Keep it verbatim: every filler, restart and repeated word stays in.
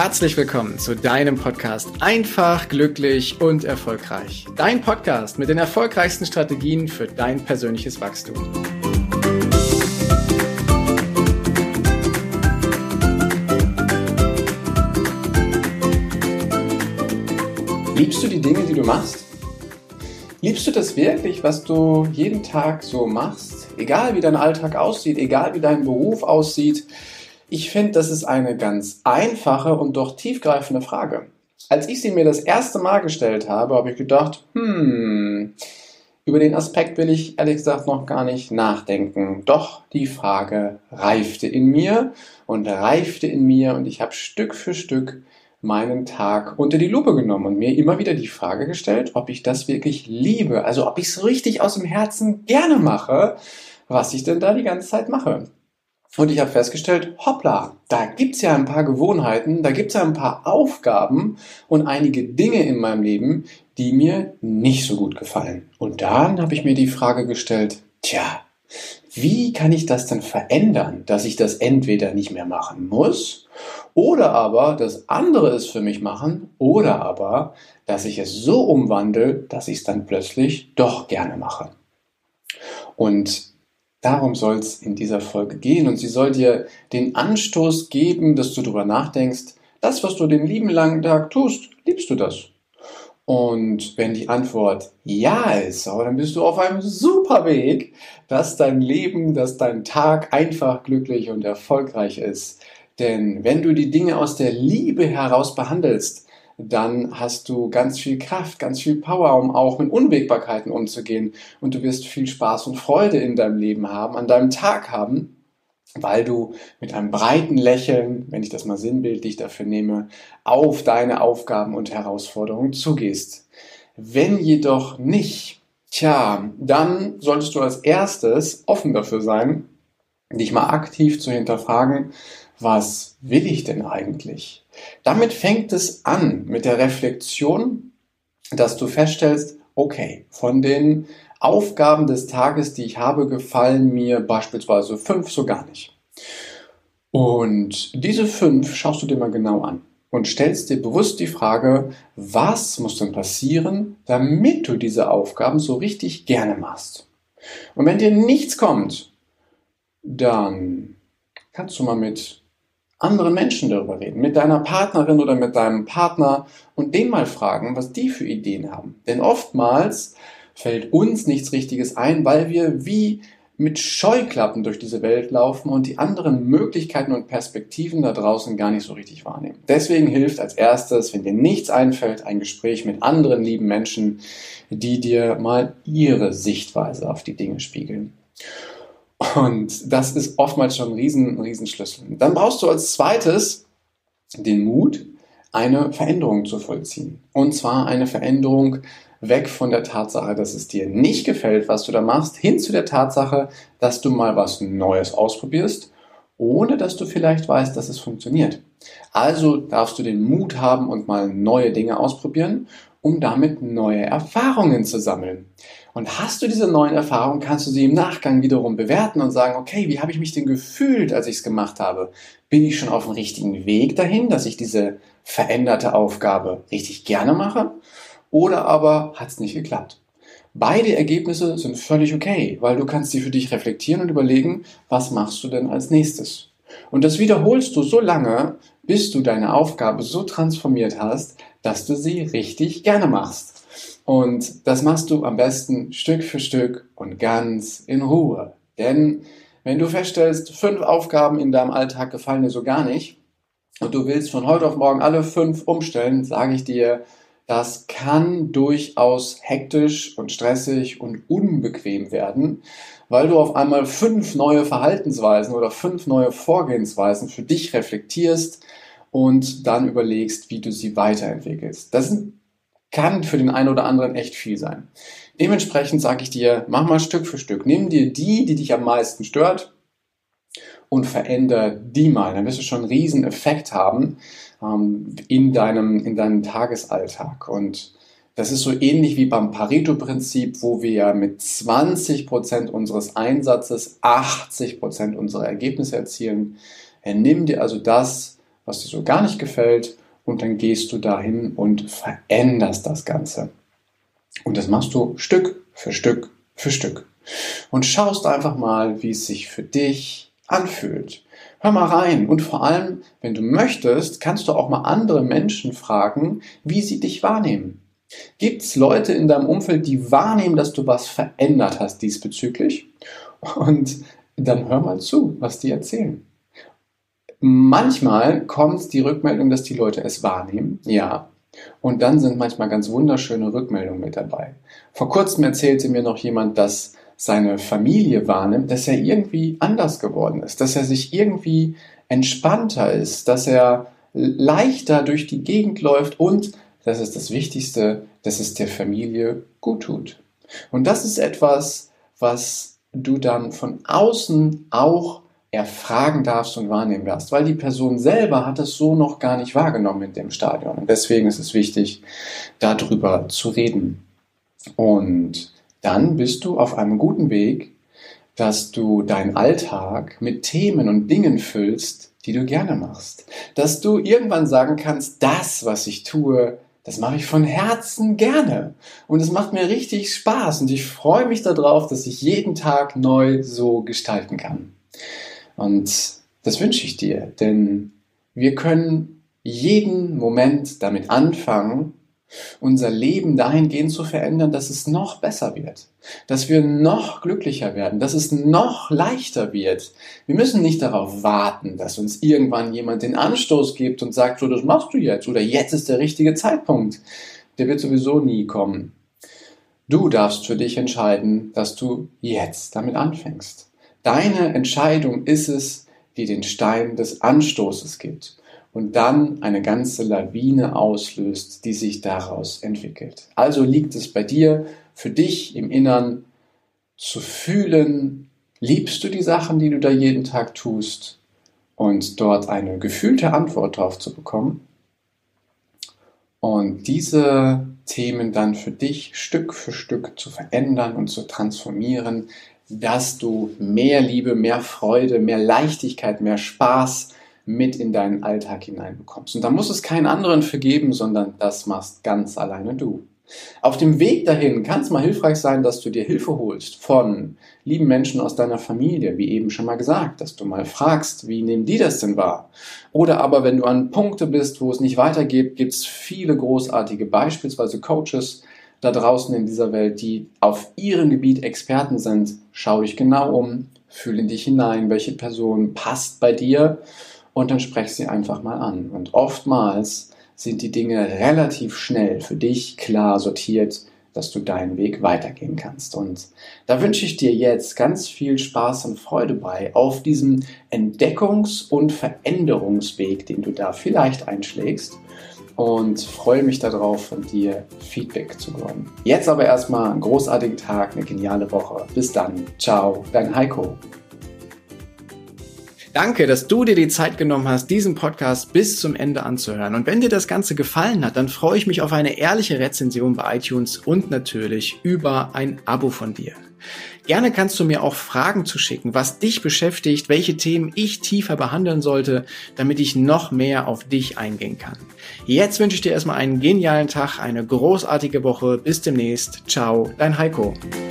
herzlich willkommen zu deinem Podcast Einfach, glücklich und erfolgreich. Dein Podcast mit den erfolgreichsten Strategien für dein persönliches Wachstum. Liebst du die Dinge, die du machst? Liebst du das wirklich, was du jeden Tag so machst? Egal wie dein Alltag aussieht, egal wie dein Beruf aussieht. Ich finde, das ist eine ganz einfache und doch tiefgreifende Frage. Als ich sie mir das erste Mal gestellt habe, habe ich gedacht, hm, über den Aspekt will ich ehrlich gesagt noch gar nicht nachdenken. Doch die Frage reifte in mir und reifte in mir und ich habe Stück für Stück meinen Tag unter die Lupe genommen und mir immer wieder die Frage gestellt, ob ich das wirklich liebe, also ob ich es richtig aus dem Herzen gerne mache, was ich denn da die ganze Zeit mache. Und ich habe festgestellt, hoppla, da gibt's ja ein paar Gewohnheiten, da gibt's ja ein paar Aufgaben und einige Dinge in meinem Leben, die mir nicht so gut gefallen. Und dann habe ich mir die Frage gestellt, tja, wie kann ich das denn verändern, dass ich das entweder nicht mehr machen muss oder aber, dass andere es für mich machen oder aber, dass ich es so umwandle, dass ich es dann plötzlich doch gerne mache. Und darum soll es in dieser Folge gehen und sie soll dir den Anstoß geben, dass du darüber nachdenkst, das, was du den lieben langen Tag tust, liebst du das? Und wenn die Antwort ja ist, dann bist du auf einem super Weg, dass dein Leben, dass dein Tag einfach glücklich und erfolgreich ist. Denn wenn du die Dinge aus der Liebe heraus behandelst, dann hast du ganz viel Kraft, ganz viel Power, um auch mit Unwägbarkeiten umzugehen. Und du wirst viel Spaß und Freude in deinem Leben haben, an deinem Tag haben, weil du mit einem breiten Lächeln, wenn ich das mal sinnbildlich dafür nehme, auf deine Aufgaben und Herausforderungen zugehst. Wenn jedoch nicht, tja, dann solltest du als erstes offen dafür sein, dich mal aktiv zu hinterfragen, was will ich denn eigentlich? Damit fängt es an mit der Reflexion, dass du feststellst, okay, von den Aufgaben des Tages, die ich habe, gefallen mir beispielsweise fünf so gar nicht. Und diese fünf schaust du dir mal genau an und stellst dir bewusst die Frage, was muss denn passieren, damit du diese Aufgaben so richtig gerne machst? Und wenn dir nichts kommt, dann kannst du mal mit anderen Menschen darüber reden, mit deiner Partnerin oder mit deinem Partner und den mal fragen, was die für Ideen haben. Denn oftmals fällt uns nichts Richtiges ein, weil wir wie mit Scheuklappen durch diese Welt laufen und die anderen Möglichkeiten und Perspektiven da draußen gar nicht so richtig wahrnehmen. Deswegen hilft als erstes, wenn dir nichts einfällt, ein Gespräch mit anderen lieben Menschen, die dir mal ihre Sichtweise auf die Dinge spiegeln. Und das ist oftmals schon ein riesen, riesen Schlüssel. Dann brauchst du als zweites den Mut, eine Veränderung zu vollziehen. Und zwar eine Veränderung weg von der Tatsache, dass es dir nicht gefällt, was du da machst, hin zu der Tatsache, dass du mal was Neues ausprobierst, ohne dass du vielleicht weißt, dass es funktioniert. Also darfst du den Mut haben und mal neue Dinge ausprobieren, um damit neue Erfahrungen zu sammeln. Und hast du diese neuen Erfahrungen, kannst du sie im Nachgang wiederum bewerten und sagen, okay, wie habe ich mich denn gefühlt, als ich es gemacht habe? Bin ich schon auf dem richtigen Weg dahin, dass ich diese veränderte Aufgabe richtig gerne mache? Oder aber hat es nicht geklappt? Beide Ergebnisse sind völlig okay, weil du kannst sie für dich reflektieren und überlegen, was machst du denn als nächstes? Und das wiederholst du so lange, bis du deine Aufgabe so transformiert hast, dass du sie richtig gerne machst. Und das machst du am besten Stück für Stück und ganz in Ruhe. Denn wenn du feststellst, fünf Aufgaben in deinem Alltag gefallen dir so gar nicht und du willst von heute auf morgen alle fünf umstellen, sage ich dir, das kann durchaus hektisch und stressig und unbequem werden, weil du auf einmal fünf neue Verhaltensweisen oder fünf neue Vorgehensweisen für dich reflektierst und dann überlegst, wie du sie weiterentwickelst. Das kann für den einen oder anderen echt viel sein. Dementsprechend sage ich dir, mach mal Stück für Stück. Nimm dir die, die dich am meisten stört und veränder die mal. Dann wirst du schon einen riesen Effekt haben ähm, in deinem, in deinem Tagesalltag. Und das ist so ähnlich wie beim Pareto-Prinzip, wo wir ja mit zwanzig Prozent unseres Einsatzes achtzig Prozent unserer Ergebnisse erzielen. Nimm dir also das, was dir so gar nicht gefällt, und dann gehst du dahin und veränderst das Ganze. Und das machst du Stück für Stück für Stück. Und schaust einfach mal, wie es sich für dich anfühlt. Hör mal rein, und vor allem, wenn du möchtest, kannst du auch mal andere Menschen fragen, wie sie dich wahrnehmen. Gibt es Leute in deinem Umfeld, die wahrnehmen, dass du was verändert hast diesbezüglich? Und dann hör mal zu, was die erzählen. Manchmal kommt die Rückmeldung, dass die Leute es wahrnehmen, ja. Und dann sind manchmal ganz wunderschöne Rückmeldungen mit dabei. Vor kurzem erzählte mir noch jemand, dass seine Familie wahrnimmt, dass er irgendwie anders geworden ist, dass er sich irgendwie entspannter ist, dass er leichter durch die Gegend läuft und, das ist das Wichtigste, dass es der Familie gut tut. Und das ist etwas, was du dann von außen auch erfragen darfst und wahrnehmen darfst, weil die Person selber hat es so noch gar nicht wahrgenommen in dem Stadion. Und deswegen ist es wichtig, darüber zu reden. Und dann bist du auf einem guten Weg, dass du deinen Alltag mit Themen und Dingen füllst, die du gerne machst. Dass du irgendwann sagen kannst, das, was ich tue, das mache ich von Herzen gerne. Und es macht mir richtig Spaß. Und ich freue mich darauf, dass ich jeden Tag neu so gestalten kann. Und das wünsche ich dir, denn wir können jeden Moment damit anfangen, unser Leben dahingehend zu verändern, dass es noch besser wird, dass wir noch glücklicher werden, dass es noch leichter wird. Wir müssen nicht darauf warten, dass uns irgendwann jemand den Anstoß gibt und sagt, so, das machst du jetzt oder jetzt ist der richtige Zeitpunkt. Der wird sowieso nie kommen. Du darfst für dich entscheiden, dass du jetzt damit anfängst. Deine Entscheidung ist es, die den Stein des Anstoßes gibt und dann eine ganze Lawine auslöst, die sich daraus entwickelt. Also liegt es bei dir, für dich im Innern zu fühlen, liebst du die Sachen, die du da jeden Tag tust, und dort eine gefühlte Antwort drauf zu bekommen und diese Themen dann für dich Stück für Stück zu verändern und zu transformieren, dass du mehr Liebe, mehr Freude, mehr Leichtigkeit, mehr Spaß mit in deinen Alltag hineinbekommst. Und da muss es keinen anderen für geben, sondern das machst ganz alleine du. Auf dem Weg dahin kann es mal hilfreich sein, dass du dir Hilfe holst von lieben Menschen aus deiner Familie, wie eben schon mal gesagt, dass du mal fragst, wie nehmen die das denn wahr? Oder aber wenn du an Punkte bist, wo es nicht weitergeht, gibt es viele großartige, beispielsweise Coaches da draußen in dieser Welt, die auf ihrem Gebiet Experten sind. Schau dich genau um, fühle in dich hinein, welche Person passt bei dir, und dann sprech sie einfach mal an. Und oftmals sind die Dinge relativ schnell für dich klar sortiert, dass du deinen Weg weitergehen kannst. Und da wünsche ich dir jetzt ganz viel Spaß und Freude bei auf diesem Entdeckungs- und Veränderungsweg, den du da vielleicht einschlägst, und freue mich darauf, von dir Feedback zu bekommen. Jetzt aber erstmal einen großartigen Tag, eine geniale Woche. Bis dann. Ciao, dein Heiko. Danke, dass du dir die Zeit genommen hast, diesen Podcast bis zum Ende anzuhören. Und wenn dir das Ganze gefallen hat, dann freue ich mich auf eine ehrliche Rezension bei iTunes und natürlich über ein Abo von dir. Gerne kannst du mir auch Fragen zuschicken, was dich beschäftigt, welche Themen ich tiefer behandeln sollte, damit ich noch mehr auf dich eingehen kann. Jetzt wünsche ich dir erstmal einen genialen Tag, eine großartige Woche. Bis demnächst. Ciao, dein Heiko.